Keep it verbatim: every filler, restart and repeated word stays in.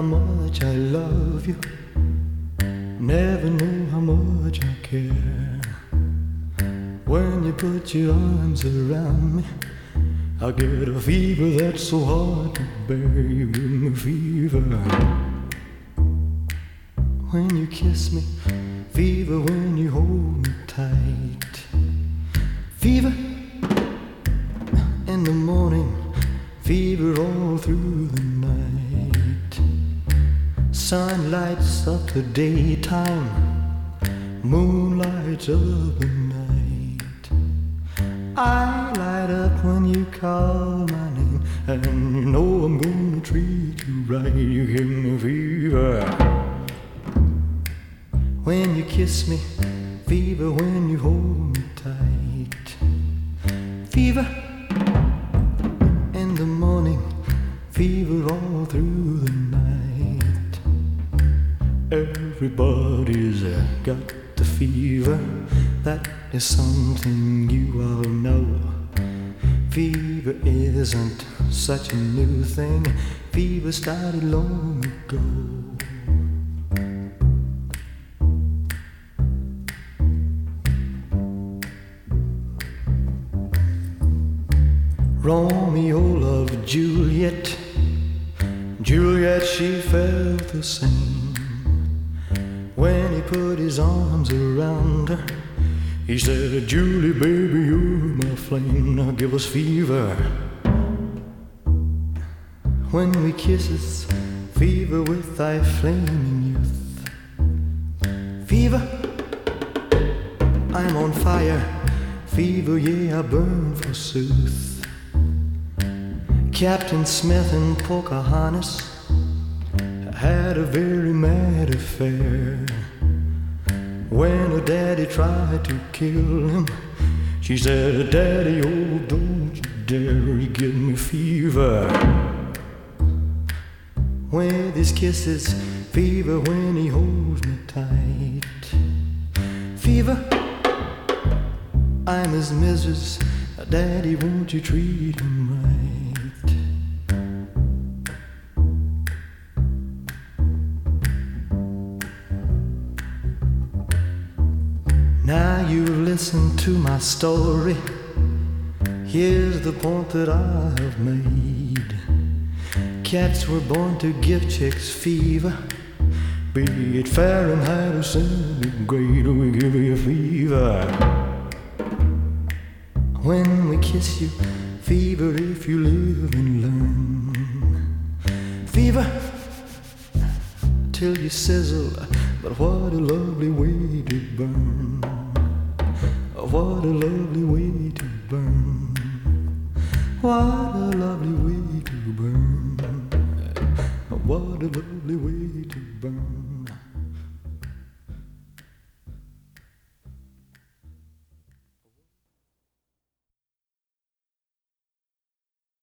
how much I love you, never knew how much I care. When you put your arms around me, I get a fever that's so hard to bear. You give me fever when you kiss me, fever when you hold me tight, fever in the morning, fever all through the night. Sun lights up the daytime, moon lights up the night. I light up when you call my name, and you know I'm gonna treat you right. You give me fever when you kiss me, fever when you hold me tight, fever in the morning, fever all through the night. Everybody's got the fever, that is something you all know. Fever isn't such a new thing, fever started long ago. Romeo loved Juliet, Juliet she felt the same. When he put his arms around her, he said, Julie, baby, you're my flame, now give us fever. When we kisses, fever with thy flaming youth. Fever, I'm on fire, fever, yeah, I burn forsooth. Captain Smith and Pocahontas had a very mad affair. When her daddy tried to kill him, she said, Daddy, oh, don't you dare, he give me fever. With his kisses, fever when he holds me tight. Fever, I'm his missus, Daddy, won't you treat him right? Now you listen to my story. Here's the point that I have made. Cats were born to give chicks fever, be it Fahrenheit or centigrade, we give you fever. When we kiss you, fever if you live and learn. Fever till you sizzle, but what a lovely way to burn. What a lovely way to burn. What